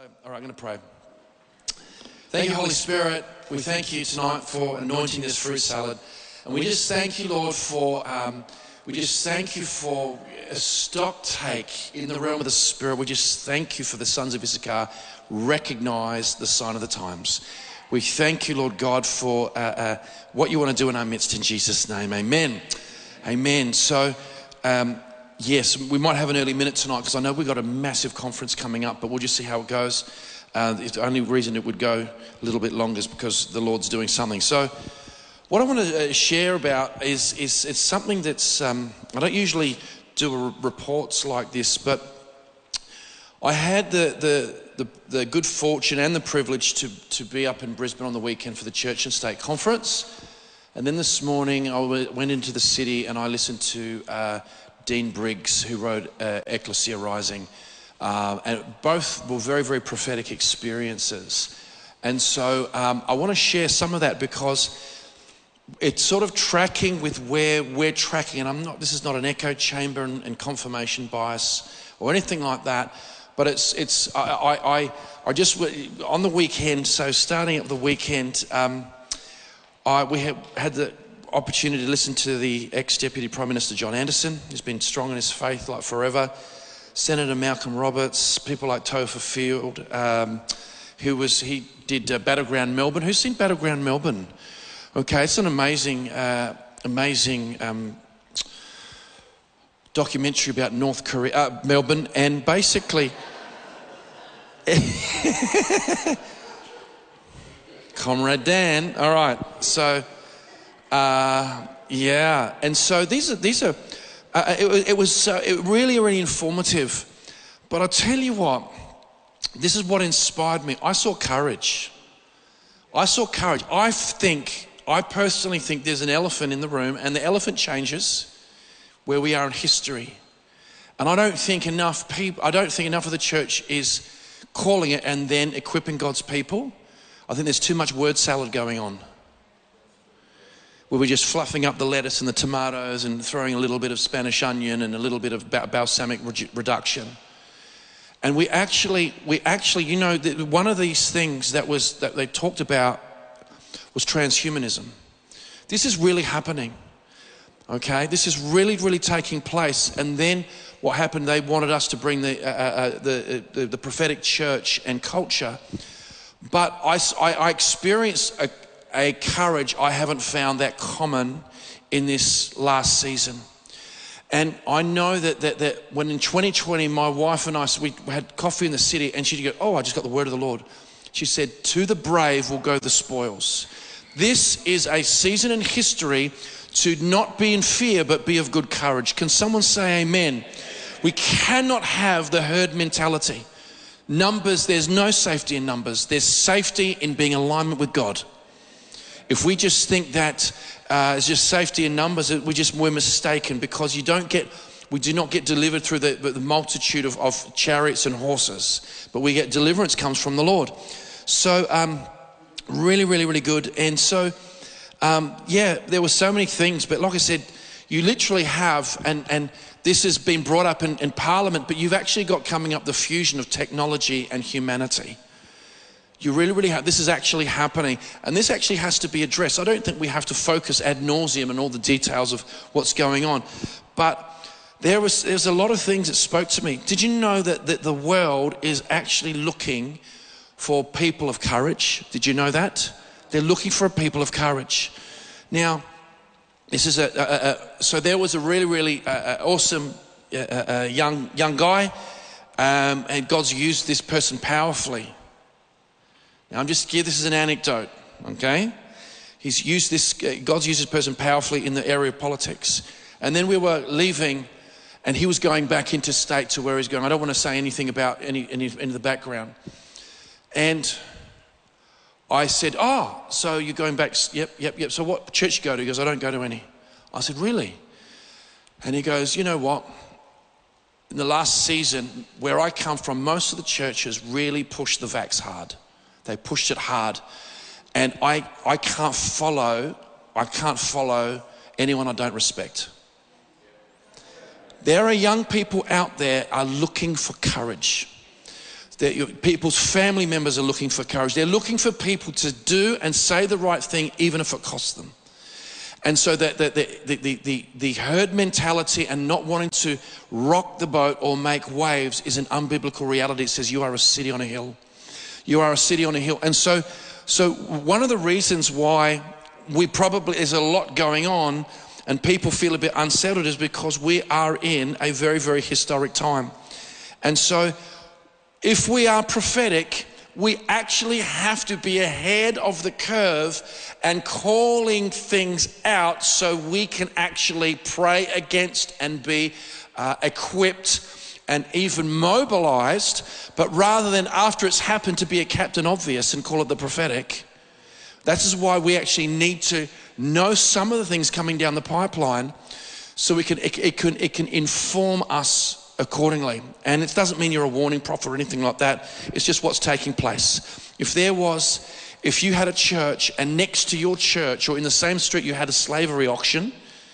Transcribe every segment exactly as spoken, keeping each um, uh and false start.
all right, I'm going to pray. Thank you, Holy Spirit. We thank you tonight for anointing this fruit salad. And we just thank you, Lord, for, um, we just thank you for a stock take in the realm of the Spirit. We just thank you for the sons of Issachar recognize the sign of the times. We thank you, Lord God, for uh, uh, what you want to do in our midst in Jesus' name. Amen. Amen. So, um, yes, we might have an early minute tonight because I know we've got a massive conference coming up, but we'll just see how it goes. Uh, the only reason it would go a little bit longer is because the Lord's doing something. So what I want to share about is, is it's something that's, um, I don't usually do reports like this, but I had the, the, the, the good fortune and the privilege to, to be up in Brisbane on the weekend for the Church and State Conference. And then this morning I went into the city and I listened to uh, Dean Briggs, who wrote uh, Ecclesia Rising. Uh, and both were very, very prophetic experiences. And so um, I want to share some of that because it's sort of tracking with where we're tracking. And I'm not, this is not an echo chamber and, and confirmation bias or anything like that. But it's, it's I, I, I, I just, on the weekend, so starting at the weekend, um, I, we have had the opportunity to listen to the ex-Deputy Prime Minister John Anderson, who's been strong in his faith like forever. Senator Malcolm Roberts, people like Topher Field, um, who was, he did uh, Battleground Melbourne. Who's seen Battleground Melbourne? Okay, it's an amazing, uh, amazing um, documentary about North Korea, uh, Melbourne, and basically, Comrade Dan. All right, so uh, yeah, and so these are these are. Uh, it, it was uh, it really, really informative. But I'll tell you what, this is what inspired me. I saw courage. I saw courage. I think, I personally think there's an elephant in the room, and the elephant changes where we are in history. And I don't think enough people, I don't think enough of the church is calling it and then equipping God's people. I think there's too much word salad going on, where we're just fluffing up the lettuce and the tomatoes and throwing a little bit of Spanish onion and a little bit of balsamic reduction. And we actually, we actually, you know, one of these things that was that they talked about was transhumanism. This is really happening, okay? This is really, really taking place. And then what happened? They wanted us to bring the uh, uh, the, the the prophetic church and culture, but I I, I experienced a. a courage I haven't found that common in this last season. And I know that, that, that when in twenty twenty, my wife and I, we had coffee in the city, and she'd go, oh, I just got the word of the Lord. She said, to the brave will go the spoils. This is a season in history to not be in fear, but be of good courage. Can someone say amen? We cannot have the herd mentality. Numbers, there's no safety in numbers. There's safety in being in alignment with God. If we just think that uh, it's just safety in numbers, we just we're mistaken, because you don't get, we do not get delivered through the, the multitude of, of chariots and horses, but we get deliverance comes from the Lord. So um, really, really, really good. And so um, yeah, there were so many things, but like I said, you literally have, and and this has been brought up in, in Parliament, but you've actually got coming up the fusion of technology and humanity. You really, really have, this is actually happening, and this actually has to be addressed. I don't think we have to focus ad nauseum on all the details of what's going on, but there was there's a lot of things that spoke to me. Did you know that, that the world is actually looking for people of courage? Did you know that? They're looking for a people of courage. Now, this is a, a, a so there was a really, really uh, awesome uh, uh, young young guy, um, and God's used this person powerfully. Now, I'm just here, this is an anecdote, okay? He's used this, God's used this person powerfully in the area of politics. And then we were leaving, and he was going back into state to where he's going. I don't want to say anything about any, any, any of the background. And I said, oh, so you're going back? Yep, yep, yep. So what church you go to? He goes, I don't go to any. I said, really? And he goes, you know what? In the last season, where I come from, most of the churches really pushed the vax hard. They pushed it hard. And I, I can't follow, I can't follow anyone I don't respect. There are young people out there are looking for courage. That your, people's family members are looking for courage. They're looking for people to do and say the right thing, even if it costs them. And so that the, the, the, the, the herd mentality and not wanting to rock the boat or make waves is an unbiblical reality. It says you are a city on a hill. You are a city on a hill. And so, so one of the reasons why we probably, there's a lot going on and people feel a bit unsettled is because we are in a very, very historic time. And so if we are prophetic, we actually have to be ahead of the curve and calling things out so we can actually pray against and be uh, equipped and even mobilized, but rather than after it's happened to be a captain obvious and call it the prophetic. That is why we actually need to know some of the things coming down the pipeline so we can it, it can it can inform us accordingly. And it doesn't mean you're a warning prophet or anything like that. It's just what's taking place. If there was, if you had a church and next to your church or in the same street you had a slavery auction,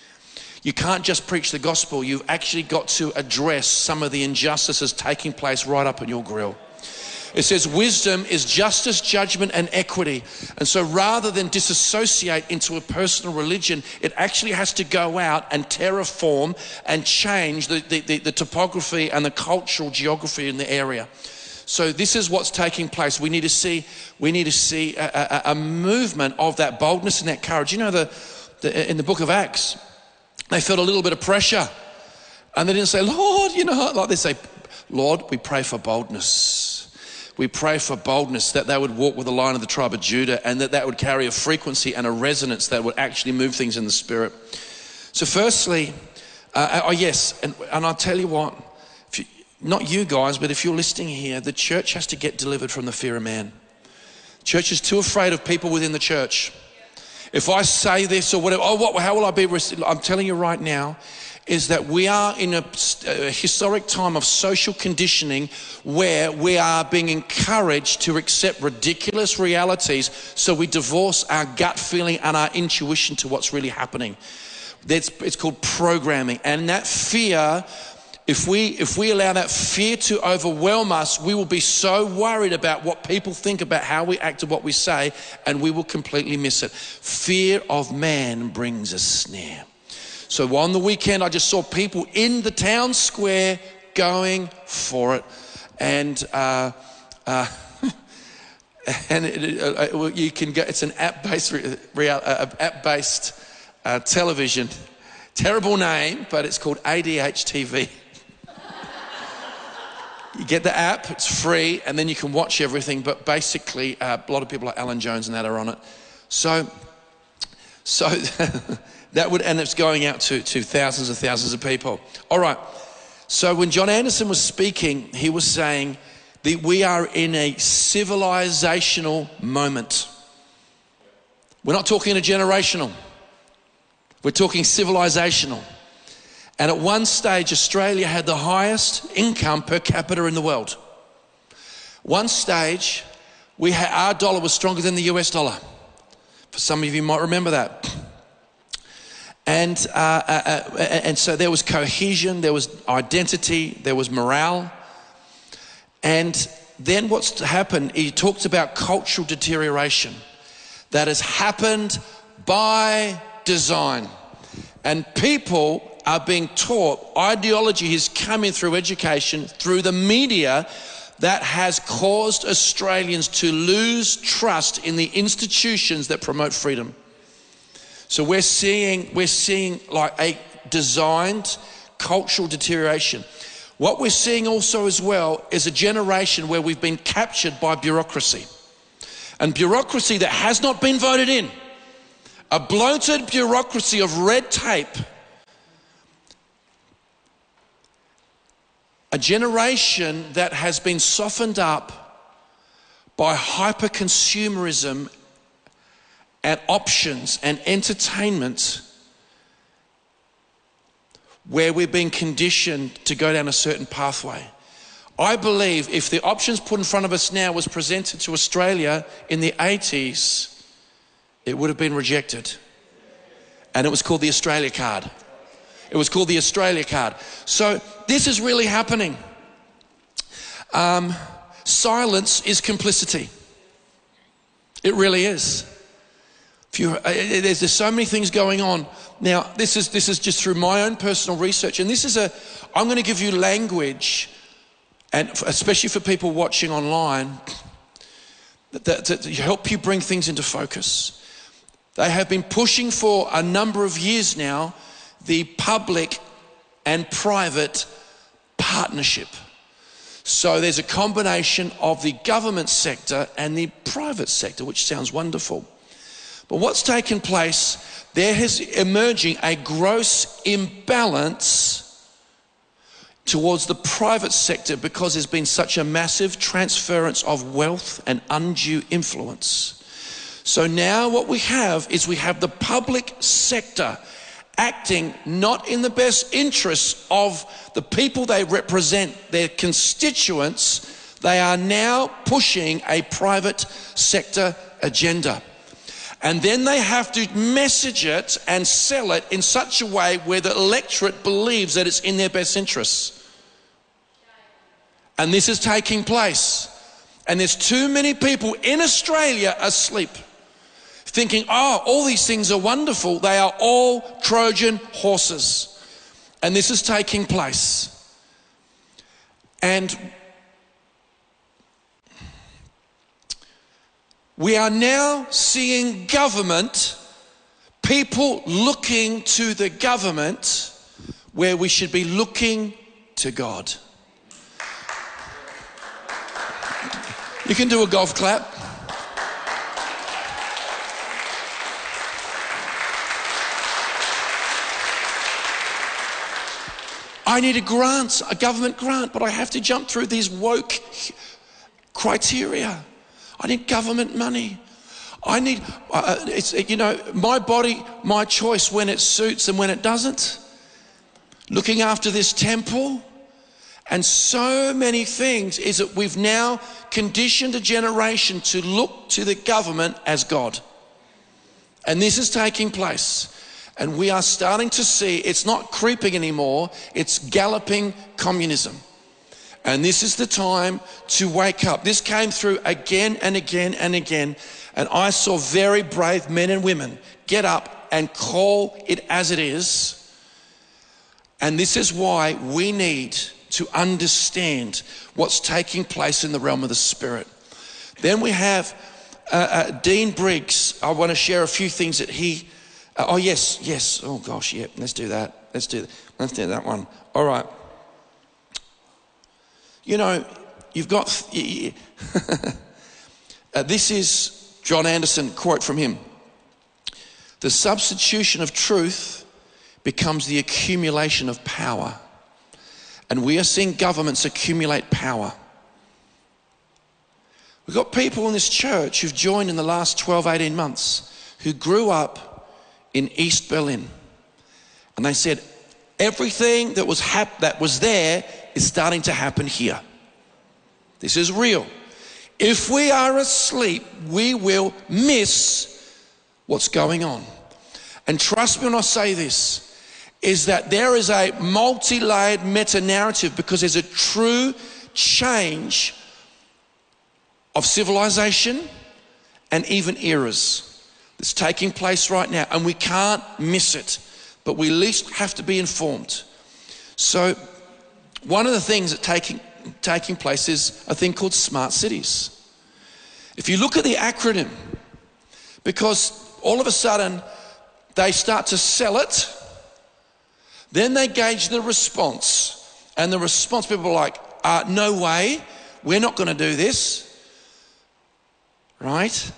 you can't just preach the gospel. You've actually got to address some of the injustices taking place right up in your grill. It says wisdom is justice, judgment, and equity. And so rather than disassociate into a personal religion, it actually has to go out and terraform and change the, the, the, the topography and the cultural geography in the area. So this is what's taking place. We need to see, we need to see a, a, a movement of that boldness and that courage. You know, the, the in the book of Acts, they felt a little bit of pressure. And they didn't say, Lord, you know, like they say, Lord, we pray for boldness. We pray for boldness, that they would walk with the Lion of the tribe of Judah and that that would carry a frequency and a resonance that would actually move things in the spirit. So firstly, uh, oh yes, and, and I'll tell you what, if you, not you guys, but if you're listening here, the church has to get delivered from the fear of man. Church is too afraid of people within the church. If I say this or whatever, oh, what, how will I be? I'm telling you right now, is that we are in a, a historic time of social conditioning where we are being encouraged to accept ridiculous realities, so we divorce our gut feeling and our intuition to what's really happening. That's, it's called programming. And that fear, if we, if we allow that fear to overwhelm us, we will be so worried about what people think about how we act and what we say, and we will completely miss it. Fear of man brings a snare. So on the weekend, I just saw people in the town square going for it. And uh, uh, and it, uh, you can go, it's an app-based, real, uh, app-based uh, television. Terrible name, but it's called A D H T V. You get the app, it's free, and then you can watch everything. But basically, uh, a lot of people like Alan Jones and that are on it. So, so that would, and it's going out to, to thousands and thousands of people. All right. So when John Anderson was speaking, he was saying that we are in a civilizational moment. We're not talking a generational. We're talking civilizational. And at one stage, Australia had the highest income per capita in the world. One stage, we had, our dollar was stronger than the U S dollar. For some of you might remember that. And, uh, uh, uh, and so there was cohesion, there was identity, there was morale. And then what's happened, he talks about cultural deterioration that has happened by design. And people are being taught, ideology is coming through education, through the media, that has caused Australians to lose trust in the institutions that promote freedom. So we're seeing, we're seeing like a designed cultural deterioration. What we're seeing also as well is a generation where we've been captured by bureaucracy. And bureaucracy that has not been voted in. A bloated bureaucracy of red tape. A generation that has been softened up by hyper-consumerism and options and entertainment, where we're being conditioned to go down a certain pathway. I believe if the options put in front of us now was presented to Australia in the eighties, it would have been rejected. And it was called the Australia card. It was called the Australia card. So this is really happening. Um, silence is complicity. It really is. If you, uh, there's, there's so many things going on. Now, this is, this is just through my own personal research, and this is a, I'm going to give you language, and especially for people watching online, that, that, to help you bring things into focus. They have been pushing for a number of years now the public and private partnership. So there's a combination of the government sector and the private sector, which sounds wonderful. But what's taken place, there has emerging a gross imbalance towards the private sector because there's been such a massive transference of wealth and undue influence. So now what we have is we have the public sector acting not in the best interests of the people they represent, their constituents. They are now pushing a private sector agenda. And then they have to message it and sell it in such a way where the electorate believes that it's in their best interests. And this is taking place. And there's too many people in Australia asleep, thinking, oh, all these things are wonderful. They are all Trojan horses. And this is taking place. And we are now seeing government, people looking to the government where we should be looking to God. You can do a golf clap. I need a grant, a government grant, but I have to jump through these woke criteria. I need government money. I need, uh, it's, you know, my body, my choice when it suits and when it doesn't. Looking after this temple. And so many things is that we've now conditioned a generation to look to the government as God. And this is taking place. And we are starting to see it's not creeping anymore, it's galloping communism. And this is the time to wake up. This came through again and again and again. And I saw very brave men and women get up and call it as it is. And this is why we need to understand what's taking place in the realm of the Spirit. Then we have uh, uh, Dean Briggs. I want to share a few things that he, uh, oh yes, yes, oh gosh, yeah, let's do that. Let's do that. Let's do that one. All right. You know, you've got, uh, this is John Anderson, quote from him. The substitution of truth becomes the accumulation of power. And we are seeing governments accumulate power. We've got people in this church who've joined in the last twelve, eighteen months who grew up in East Berlin. And they said, everything that was hap- that was there is starting to happen here. This is real. If we are asleep, we will miss what's going on. And trust me when I say this, is that there is a multi-layered meta-narrative because there's a true change of civilization and even eras that's taking place right now, and we can't miss it, but we at least have to be informed. So one of the things that taking taking place is a thing called smart cities. If you look at the acronym, because all of a sudden they start to sell it, then they gauge the response, and the response, people are like, uh, no way, we're not going to do this, right?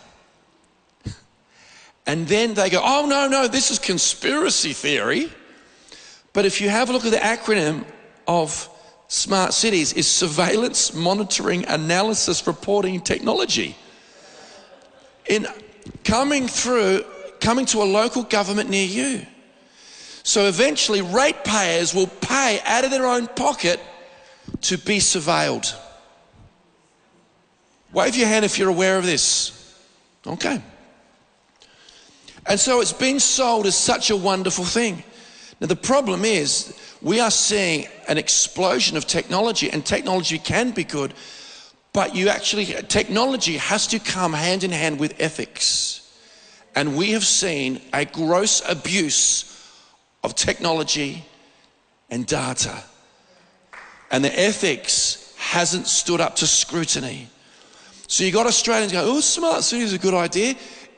And then they go, oh no, no, this is conspiracy theory. But if you have a look at the acronym of smart cities, is surveillance, monitoring, analysis, reporting, technology. In coming through, coming to a local government near you. So eventually ratepayers will pay out of their own pocket to be surveilled. Wave your hand if you're aware of this. Okay. And so it's been sold as such a wonderful thing. Now the problem is we are seeing an explosion of technology, and technology can be good, But you actually, technology has to come hand in hand with ethics. And we have seen a gross abuse of technology and data. And the ethics hasn't stood up to scrutiny. So you got Australians going, oh, smart city is a good idea.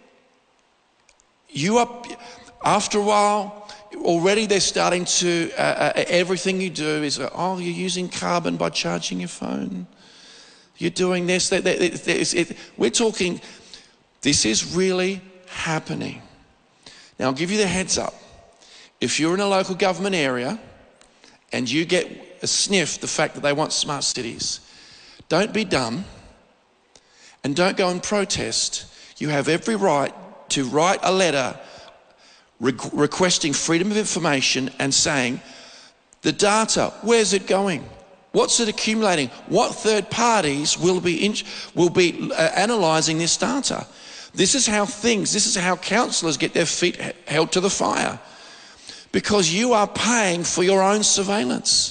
You up, after a while, already they're starting to, uh, uh, everything you do is, uh, oh, you're using carbon by charging your phone. You're doing this. That, that, that, it, it, we're talking, this is really happening. Now, I'll give you the heads up. If you're in a local government area and you get a sniff the fact that they want smart cities, don't be dumb and don't go and protest. You have every right to write a letter re- requesting freedom of information and saying, the data, where's it going? What's it accumulating? What third parties will be in, will be uh, analysing this data? This is how things, this is how councillors get their feet held to the fire, because you are paying for your own surveillance.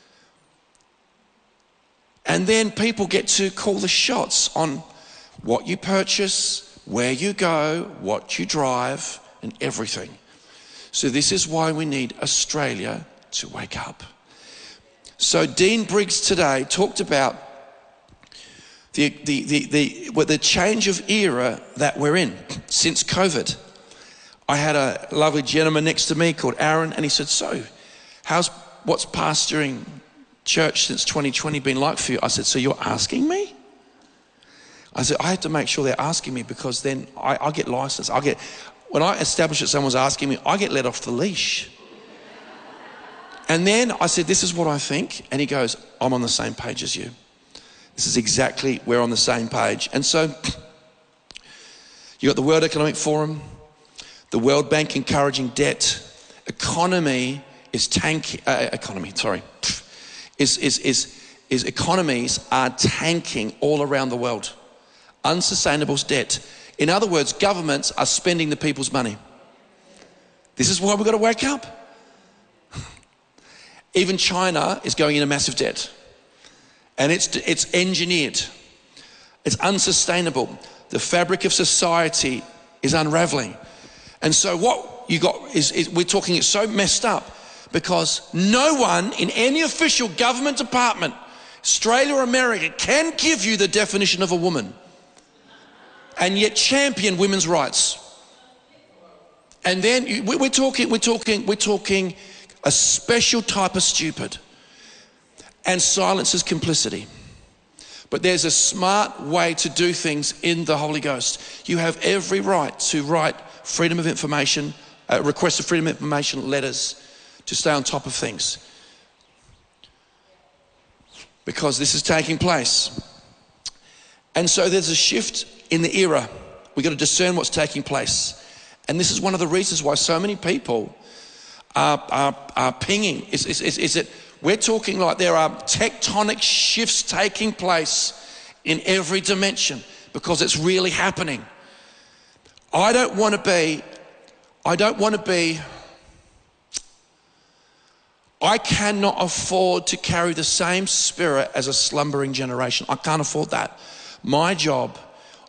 And then people get to call the shots on what you purchase, where you go, what you drive, and everything. So this is why we need Australia to wake up. So Dean Briggs today talked about the, the, the, the, well, the change of era that we're in since COVID. I had a lovely gentleman next to me called Aaron, and he said, so how's what's pastoring church since twenty twenty been like for you? I said, so you're asking me? I said, I have to make sure they're asking me, because then I, I get licensed. I get, when I establish that someone's asking me, I get let off the leash. And then I said, this is what I think. And he goes, I'm on the same page as you. This is exactly, we're on the same page. And so you got the World Economic Forum, the World Bank encouraging debt, economy is tanking, uh, economy, sorry, is, is, is, is economies are tanking all around the world. Unsustainable debt. In other words, governments are spending the people's money. This is why we've got to wake up. Even China is going into massive debt. And it's, it's engineered. It's unsustainable. The fabric of society is unraveling. And so what you got is, is we're talking it's so messed up, because no one in any official government department, Australia or America, can give you the definition of a woman and yet champion women's rights. And then you, we're talking, we're talking, we're talking a special type of stupid, and silence is complicity. But there's a smart way to do things in the Holy Ghost. You have every right to write freedom of information, uh, request of freedom of information letters to stay on top of things, because this is taking place. And so there's a shift in the era. We've got to discern what's taking place. And this is one of the reasons why so many people are, are, are pinging. Is, is, is, is that we're talking like there are tectonic shifts taking place in every dimension, because it's really happening. I don't want to be, I don't want to be, I cannot afford to carry the same spirit as a slumbering generation. I can't afford that. My job,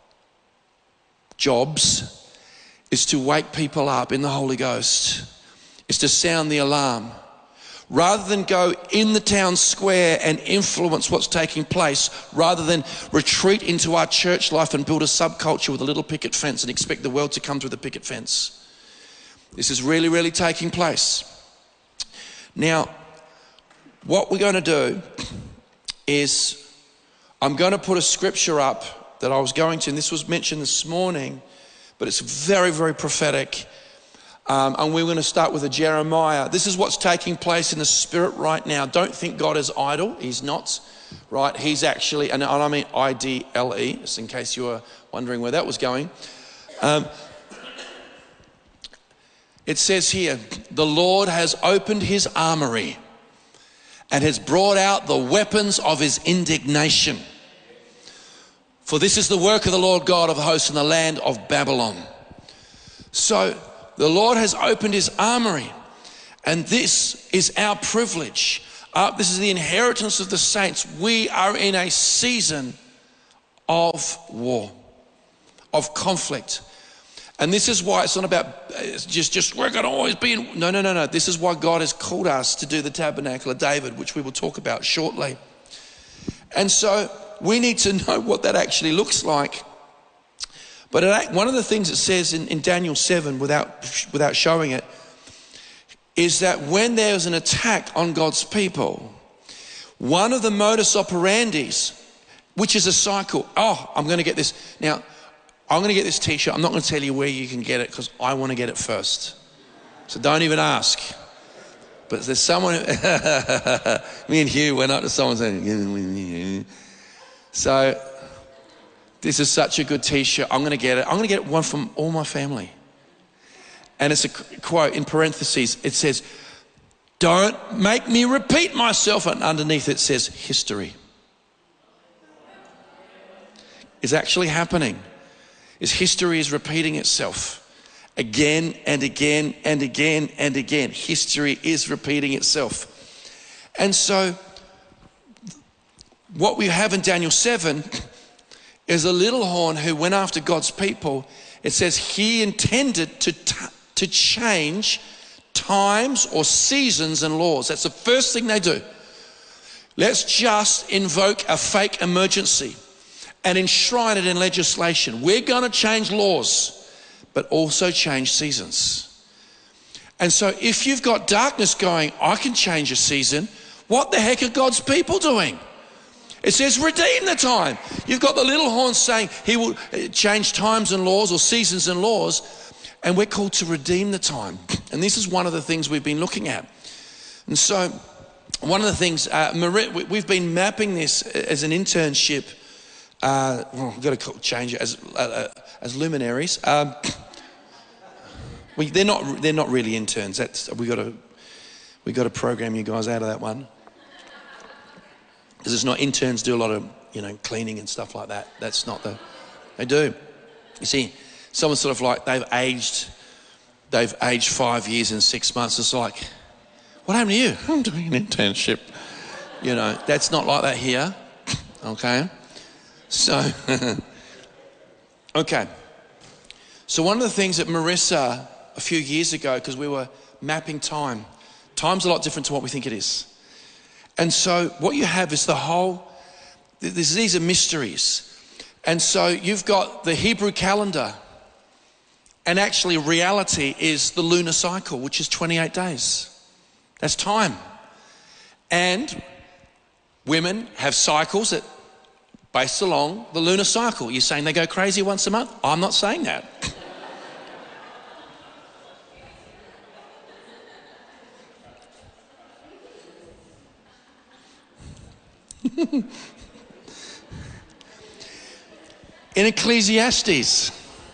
jobs, is to wake people up in the Holy Ghost, is to sound the alarm. Rather than go in the town square and influence what's taking place, rather than retreat into our church life and build a subculture with a little picket fence and expect the world to come through the picket fence. This is really, really taking place. Now, what we're going to do is, I'm going to put a scripture up that I was going to, and this was mentioned this morning, but it's very, very prophetic. Um, and we're going to start with a Jeremiah. This is what's taking place in the spirit right now. Don't think God is idle. He's not, right? He's actually, and I mean I D L E, just in case you were wondering where that was going. Um, it says here, the Lord has opened his armory and has brought out the weapons of his indignation. For this is the work of the Lord God of hosts in the land of Babylon. So the Lord has opened his armory, and this is our privilege. Uh, this is the inheritance of the saints. We are in a season of war, of conflict. And this is why it's not about it's just, just we're going to always be in. No, no, no, no. This is why God has called us to do the tabernacle of David, which we will talk about shortly. And so we need to know what that actually looks like. But it, one of the things it says in, in Daniel seven, without, without showing it, is that when there's an attack on God's people, one of the modus operandis, which is a cycle. Oh, I'm going to get this. Now, I'm going to get this t-shirt. I'm not going to tell you where you can get it because I want to get it first. So don't even ask. But there's someone, me and Hugh went up to someone saying, so this is such a good t-shirt. I'm going to get it. I'm going to get one from all my family. And it's a quote in parentheses. It says, don't make me repeat myself. And underneath it says history. It's actually happening. Is history is repeating itself again and again and again and again. History is repeating itself. And so what we have in Daniel seven is a little horn who went after God's people. It says he intended to, t- to change times or seasons and laws. That's the first thing they do. Let's just invoke a fake emergency and enshrine it in legislation. We're going to change laws, but also change seasons. And so if you've got darkness going, I can change a season, what the heck are God's people doing? It says redeem the time. You've got the little horn saying he will change times and laws or seasons and laws, and we're called to redeem the time. And this is one of the things we've been looking at. And so one of the things, uh, Marie, we've been mapping this as an internship. Uh, well, we've got to change it as uh, as luminaries. Um, we, they're not they're not really interns. That's we got to we got to program you guys out of that one because it's not interns do a lot of you know cleaning and stuff like that. That's not the they do. You see, someone's sort of like they've aged they've aged five years in six months. It's like, what happened to you? I'm doing an internship. You know, that's not like that here. Okay. So, okay. So one of the things that Marissa, a few years ago, because we were mapping time, time's a lot different to what we think it is. And so what you have is the whole, this, these are mysteries. And so you've got the Hebrew calendar, and actually reality is the lunar cycle, which is twenty-eight days. That's time. And women have cycles that based along the lunar cycle. You're saying they go crazy once a month? I'm not saying that. In Ecclesiastes,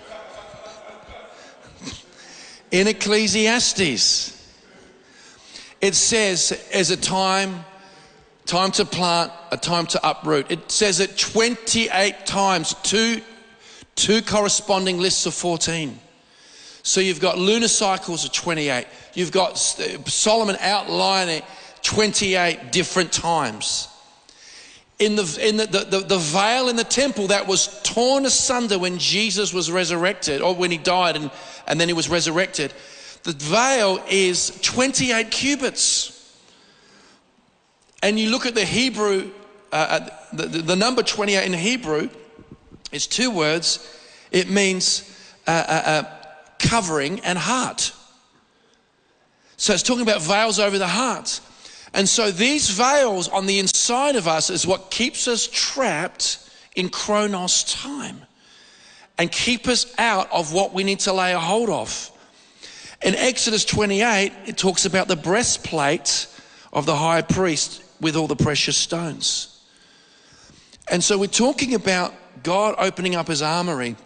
in Ecclesiastes, it says as a time Time to plant, a time to uproot. It says it twenty-eight times, two, two corresponding lists of fourteen. So you've got lunar cycles of twenty-eight. You've got Solomon outlining twenty-eight different times. In the in the, the, the, the veil in the temple that was torn asunder when Jesus was resurrected, or when he died and, and then he was resurrected, the veil is twenty-eight cubits. And you look at the Hebrew, uh, the, the, the number twenty-eight in Hebrew, it's two words. It means uh, uh, uh, covering and heart. So it's talking about veils over the heart. And so these veils on the inside of us is what keeps us trapped in Chronos time and keep us out of what we need to lay a hold of. In Exodus twenty-eight, it talks about the breastplate of the high priest with all the precious stones. And so we're talking about God opening up his armory.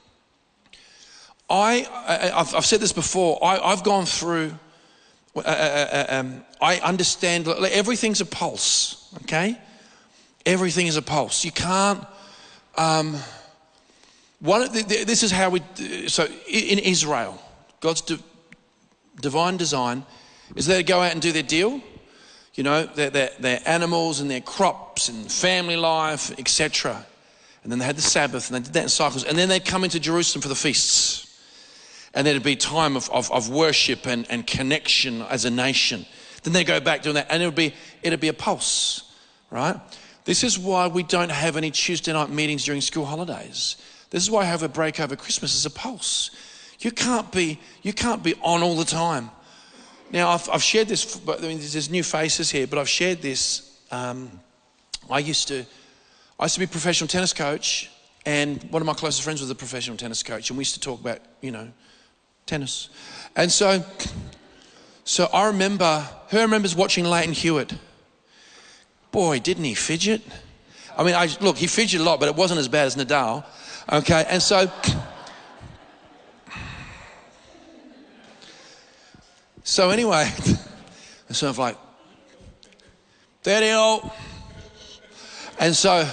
I, I, I've, I've said this before, I, I've gone through, uh, uh, um, I understand, everything's a pulse, okay? Everything is a pulse. You can't, um, one of the, this is how we, so in Israel, God's di- divine design is they go out and do their deal. You know, their, their, their animals and their crops and family life, et cetera. And then they had the Sabbath, and they did that in cycles. And then they'd come into Jerusalem for the feasts. And there'd be time of, of, of worship and, and connection as a nation. Then they go back doing that, and it would be it'd be a pulse, right? This is why we don't have any Tuesday night meetings during school holidays. This is why I have a break over Christmas as a pulse. You can't be you can't be on all the time. Now I've, I've shared this. But I mean, there's new faces here, but I've shared this. Um, I used to I used to be a professional tennis coach, and one of my closest friends was a professional tennis coach, and we used to talk about you know tennis, and so. So I remember, who remembers watching Leighton Hewitt? Boy, didn't he fidget? I mean, I, look, he fidgeted a lot, but it wasn't as bad as Nadal. Okay, and so, so anyway, so I'm like, thirty all. And so,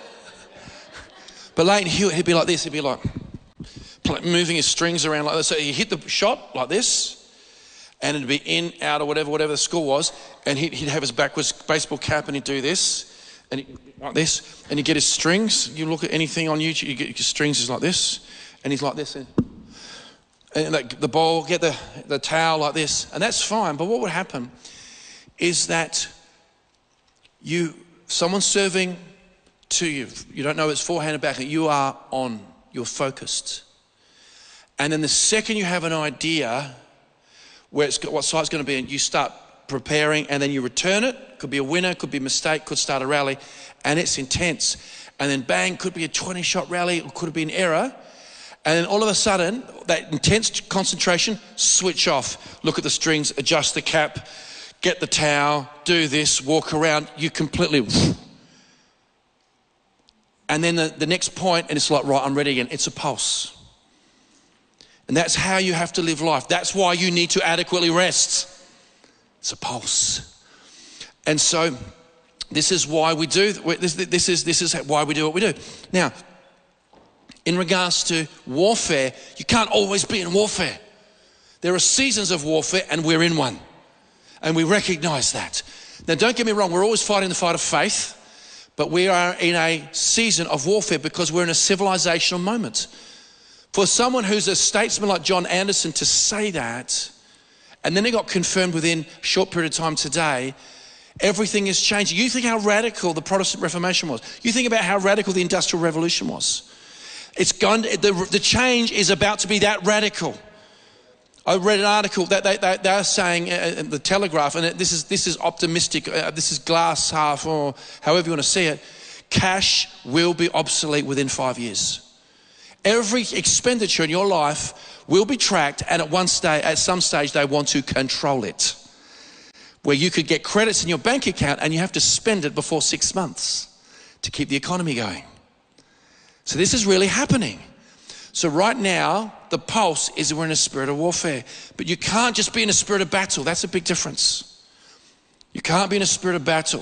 but Leighton Hewitt, he'd be like this, he'd be like, moving his strings around like this. So he hit the shot like this, and it'd be in, out, or whatever, whatever the score was, and he'd, he'd have his backwards baseball cap, and he'd do this, and he, like this, and he'd get his strings. You look at anything on YouTube, you get your strings is like this, and he's like this, and, and like the ball, get the, the towel like this, and that's fine. But what would happen is that you, someone's serving to you, you don't know it's forehand or backhand, you are on, you're focused. And then the second you have an idea where it's got what side it's going to be, and you start preparing, and then you return it. Could be a winner, could be a mistake, could start a rally, and it's intense. And then bang, could be a twenty shot rally, or could be an error. And then all of a sudden, that intense concentration, switch off. Look at the strings, adjust the cap, get the towel, do this, walk around. You completely, and then the, the next point, and it's like, right, I'm ready again. It's a pulse. And that's how you have to live life. That's why you need to adequately rest. It's a pulse. And so this is why we do, this, this, is, this is why we do what we do. Now, in regards to warfare, you can't always be in warfare. There are seasons of warfare, and we're in one. And we recognize that. Now, don't get me wrong, we're always fighting the fight of faith, but we are in a season of warfare because we're in a civilizational moment. For someone who's a statesman like John Anderson to say that, and then it got confirmed within a short period of time today, everything is changing. You think how radical the Protestant Reformation was. You think about how radical the Industrial Revolution was. It's gone, the, the change is about to be that radical. I read an article that they, they, they're saying, uh, the Telegraph, and this is, this is optimistic, uh, this is glass half, or however you want to see it, cash will be obsolete within five years. Every expenditure in your life will be tracked, and at one stage, at some stage, they want to control it. Where you could get credits in your bank account and you have to spend it before six months to keep the economy going. So this is really happening. So right now, the pulse is we're in a spirit of warfare. But you can't just be in a spirit of battle. That's a big difference. You can't be in a spirit of battle.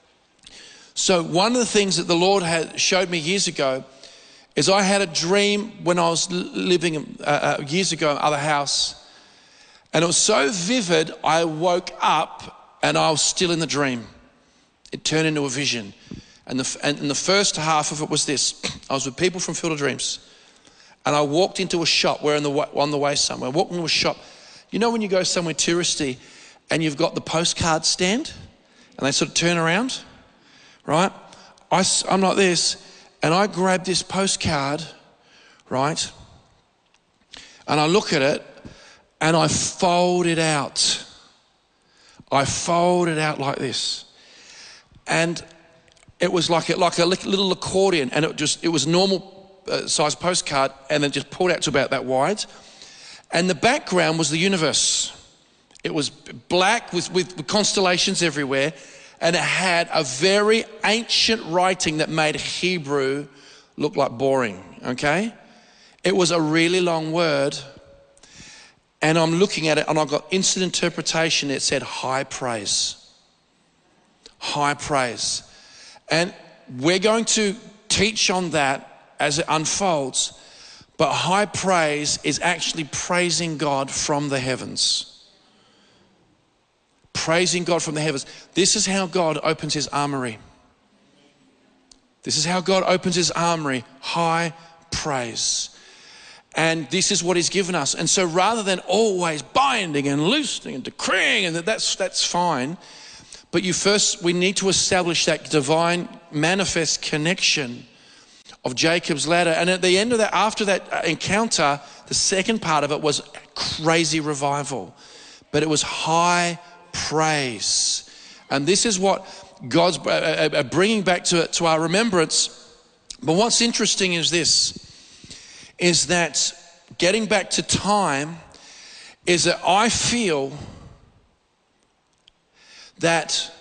So one of the things that the Lord had showed me years ago is I had a dream when I was living uh, uh, years ago in other house, and it was so vivid, I woke up and I was still in the dream. It turned into a vision. And the, and the first half of it was this. I was with people from Field of Dreams, and I walked into a shop. We're in the, on the way somewhere. I walked into a shop. You know when you go somewhere touristy and you've got the postcard stand and they sort of turn around, right? I, I'm like this. And I grab this postcard, right? And I look at it and I fold it out. I fold it out like this. And it was like a, like a little accordion, and it just, it was normal uh, size postcard, and then just pulled out to about that wide. And the background was the universe. It was black with, with, with constellations everywhere. And it had a very ancient writing that made Hebrew look like boring, okay? It was a really long word. And I'm looking at it, and I got instant interpretation. It said high praise. High praise. And we're going to teach on that as it unfolds. But high praise is actually praising God from the heavens. Praising God from the heavens. This is how God opens his armory. This is how God opens his armory, high praise. And this is what he's given us. And so rather than always binding and loosening and decreeing, and that's, that's fine, but you first, we need to establish that divine manifest connection of Jacob's ladder. And at the end of that, after that encounter, the second part of it was crazy revival, but it was high praise. And this is what God's bringing back to, to our remembrance. But what's interesting is this, is that getting back to time is that I feel that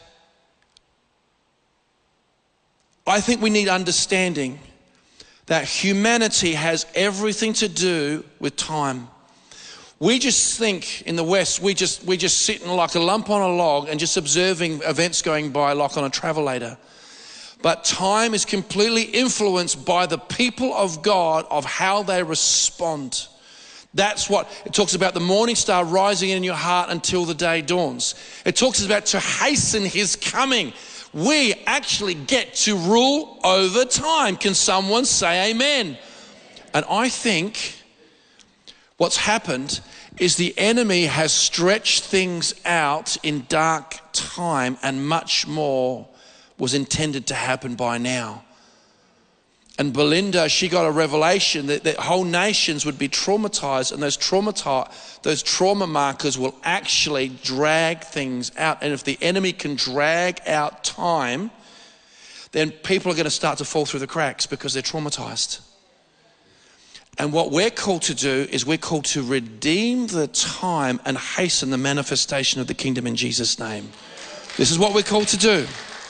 I think we need understanding that humanity has everything to do with time. We just think in the West, we just we just sitting like a lump on a log and just observing events going by like on a travelator. But time is completely influenced by the people of God, of how they respond. That's what it talks about, the morning star rising in your heart until the day dawns. It talks about to hasten his coming. We actually get to rule over time. Can someone say amen? And I think what's happened is the enemy has stretched things out in dark time, and much more was intended to happen by now. And Belinda, she got a revelation that, that whole nations would be traumatized, and those traumati- those trauma markers will actually drag things out. And if the enemy can drag out time, then people are going to start to fall through the cracks because they're traumatized. And what we're called to do is we're called to redeem the time and hasten the manifestation of the kingdom in Jesus' name. This is what we're called to do.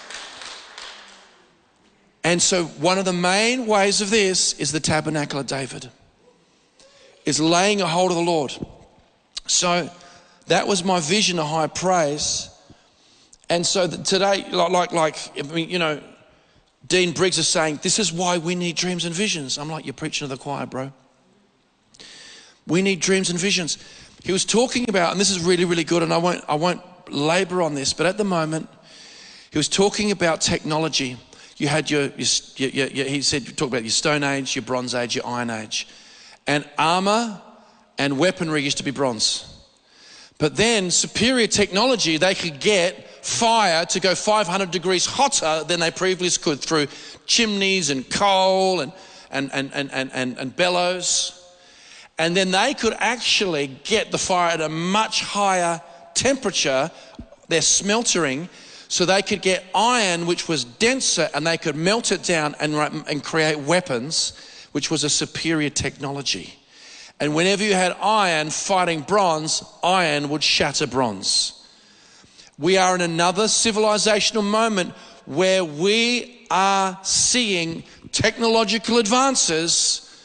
And so one of the main ways of this is the tabernacle of David, is laying a hold of the Lord. So that was my vision of high praise. And so today, like, like, I mean, you know, Dean Briggs is saying, this is why we need dreams and visions. I'm like, you're preaching to the choir, bro. We need dreams and visions. He was talking about, and this is really, really good, and I won't, I won't labor on this, but at the moment, he was talking about technology. You had your, your, your, your, he said, you talk about your Stone Age, your Bronze Age, your Iron Age. And armor and weaponry used to be bronze. But then superior technology, they could get fire to go five hundred degrees hotter than they previously could through chimneys and coal and, and, and, and, and, and, and bellows. And then they could actually get the fire at a much higher temperature. They're smeltering. So they could get iron, which was denser, and they could melt it down and, and create weapons, which was a superior technology. And whenever you had iron fighting bronze, iron would shatter bronze. We are in another civilizational moment where we are seeing technological advances.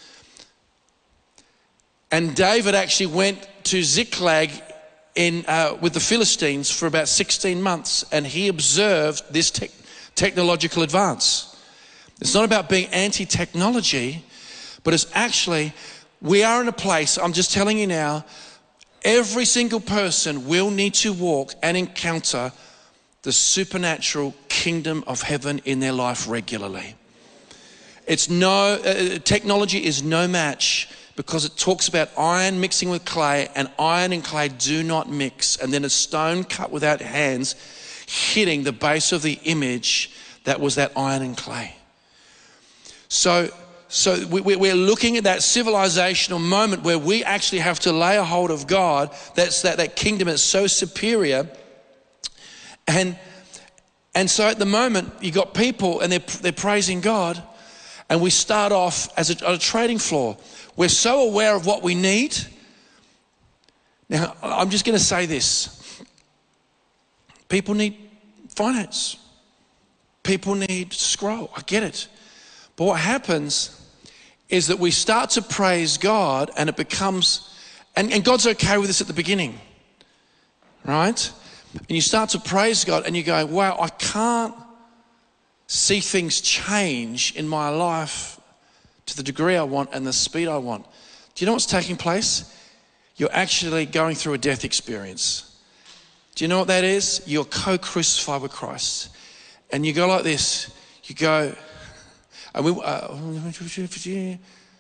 And David actually went to Ziklag in uh, with the Philistines for about sixteen months, and he observed this te- technological advance. It's not about being anti-technology, but it's actually, we are in a place, I'm just telling you now, every single person will need to walk and encounter the supernatural kingdom of heaven in their life regularly. It's no, uh, technology is no match, because it talks about iron mixing with clay, and iron and clay do not mix. And then a stone cut without hands hitting the base of the image that was that iron and clay. So, so we, we're looking at that civilizational moment where we actually have to lay a hold of God. That's that, that kingdom is so superior. And, and so at the moment, you got people and they're, they're praising God. And we start off as a, on a trading floor. We're so aware of what we need. Now, I'm just going to say this. People need finance. People need scroll. I get it. But what happens is that we start to praise God, and it becomes, and, and God's okay with this at the beginning, right? And you start to praise God and you go, wow, I can't see things change in my life to the degree I want and the speed I want. Do you know what's taking place? You're actually going through a death experience. Do you know what that is? You're co-crucified with Christ. And you go like this. You go, And we, uh,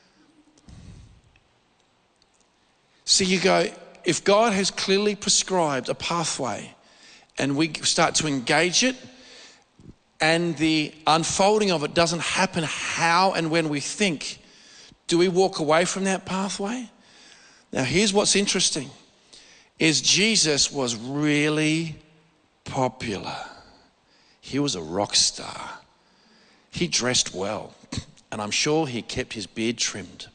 so you go, if God has clearly prescribed a pathway and we start to engage it and the unfolding of it doesn't happen how and when we think, do we walk away from that pathway? Now here's what's interesting, is Jesus was really popular. He was a rock star. He dressed well, and I'm sure he kept his beard trimmed.